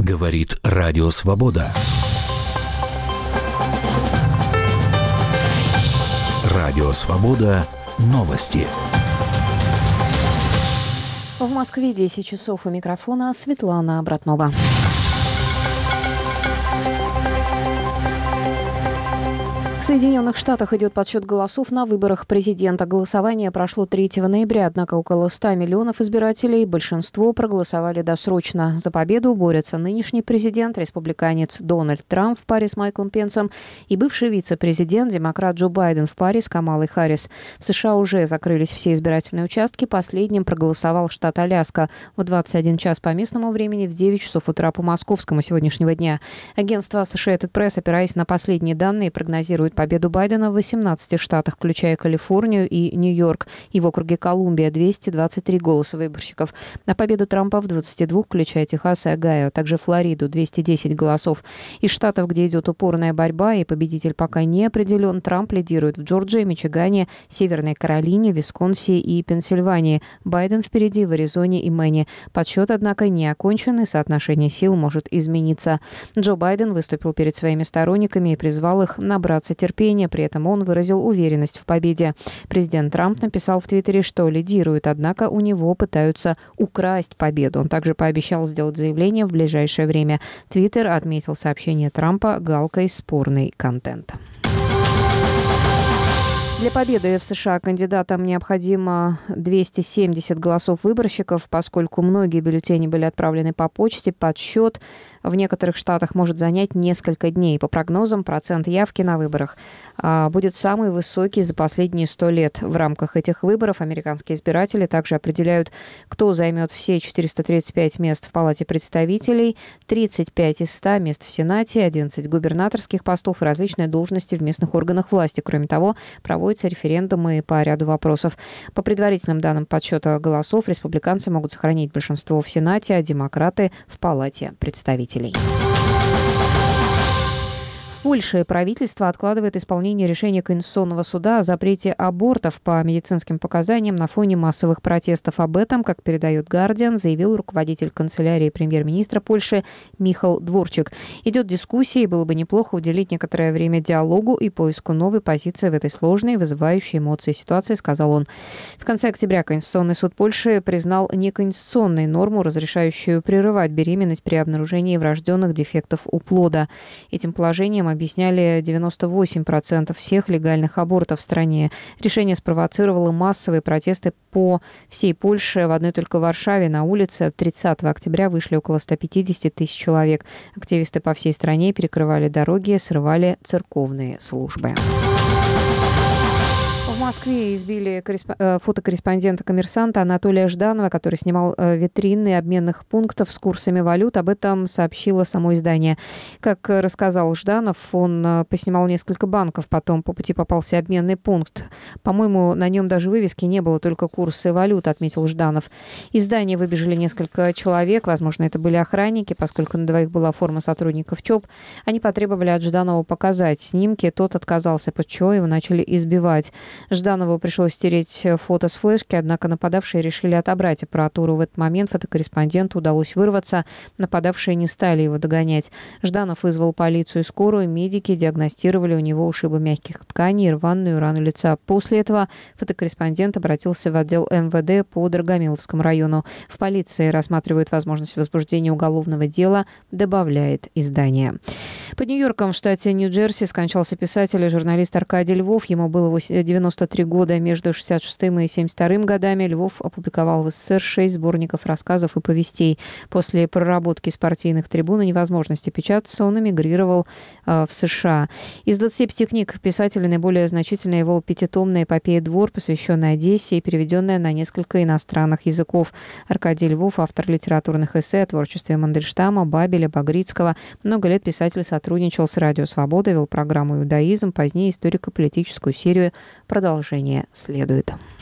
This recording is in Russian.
Говорит Радио Свобода. Радио Свобода. Новости. В Москве 10 часов, у микрофона Светлана Братнова. В Соединенных Штатах идет подсчет голосов на выборах президента. Голосование прошло 3 ноября, однако около 100 миллионов избирателей, большинство проголосовали досрочно. За победу борются нынешний президент, республиканец Дональд Трамп в паре с Майклом Пенсом и бывший вице-президент, демократ Джо Байден в паре с Камалой Харрис. В США уже закрылись все избирательные участки. Последним проголосовал штат Аляска в 21 час по местному времени, в 9 часов утра по московскому сегодняшнего дня. Агентство Associated Press, опираясь на последние данные, прогнозирует победу Байдена в 18 штатах, включая Калифорнию и Нью-Йорк, и в округе Колумбия 223 голоса выборщиков. На победу Трампа в 22, включая Техас и Огайо, а также Флориду 210 голосов. Из штатов, где идет упорная борьба и победитель пока не определен, Трамп лидирует в Джорджии, Мичигане, Северной Каролине, Висконсине и Пенсильвании. Байден впереди в Аризоне и Мэне. Подсчет, однако, не окончен, и соотношение сил может измениться. Джо Байден выступил перед своими сторонниками и призвал их набраться терпения. При этом он выразил уверенность в победе. Президент Трамп написал в Твиттере, что лидирует, однако у него пытаются украсть победу. Он также пообещал сделать заявление в ближайшее время. Твиттер отметил сообщение Трампа галкой «спорный контент». Для победы в США кандидатам необходимо 270 голосов выборщиков, поскольку многие бюллетени были отправлены по почте. Подсчет в некоторых штатах может занять несколько дней. По прогнозам, процент явки на выборах будет самый высокий за последние 100 лет. В рамках этих выборов американские избиратели также определяют, кто займет все 435 мест в Палате представителей, 35 из 100 мест в Сенате, 11 губернаторских постов и различные должности в местных органах власти. Кроме того, проводятся референдумы по ряду вопросов. По предварительным данным подсчета голосов, республиканцы могут сохранить большинство в Сенате, а демократы в Палате представителей. В Польше правительство откладывает исполнение решения Конституционного суда о запрете абортов по медицинским показаниям на фоне массовых протестов. Об этом, как передает «Гардиан», заявил руководитель канцелярии премьер-министра Польши Михал Дворчик. Идет дискуссия, и было бы неплохо уделить некоторое время диалогу и поиску новой позиции в этой сложной, вызывающей эмоции ситуации, сказал он. В конце октября Конституционный суд Польши признал неконституционной норму, разрешающую прерывать беременность при обнаружении врожденных дефектов у плода. Этим положением объясняли 98% всех легальных абортов в стране. Решение спровоцировало массовые протесты по всей Польше. В одной только Варшаве на улице 30 октября вышли около 150 тысяч человек. Активисты по всей стране перекрывали дороги, срывали церковные службы. В Москве избили фотокорреспондента «Коммерсанта» Анатолия Жданова, который снимал витрины обменных пунктов с курсами валют. Об этом сообщило само издание. Как рассказал Жданов, он поснимал несколько банков, потом по пути попался обменный пункт. По-моему, на нем даже вывески не было, только курсы валют, отметил Жданов. Из здания выбежали несколько человек, возможно, это были охранники, поскольку на двоих была форма сотрудников ЧОП. Они потребовали от Жданова показать снимки, тот отказался, после чего его начали избивать. Жданову пришлось стереть фото с флешки, однако нападавшие решили отобрать аппаратуру. В этот момент фотокорреспонденту удалось вырваться. Нападавшие не стали его догонять. Жданов вызвал полицию и скорую. Медики диагностировали у него ушибы мягких тканей и рваную рану лица. После этого фотокорреспондент обратился в отдел МВД по Драгомиловскому району. В полиции рассматривают возможность возбуждения уголовного дела, добавляет издание. Под Нью-Йорком в штате Нью-Джерси скончался писатель и журналист Аркадий Львов. Ему было 93 года. Между 66 и 72 годами Львов опубликовал в СССР 6 сборников рассказов и повестей. После проработки с партийных трибун и невозможности печататься он эмигрировал в США. Из 25 книг писателя наиболее значительна его пятитомная эпопея «Двор», посвященная Одессе и переведенная на несколько иностранных языков. Аркадий Львов – автор литературных эссе о творчестве Мандельштама, Бабеля, Багрицкого. Много лет писатель сотрудничал с «Радио Свобода», вел программу «Иудаизм», позднее историко-политическую серию «Продолжение следует».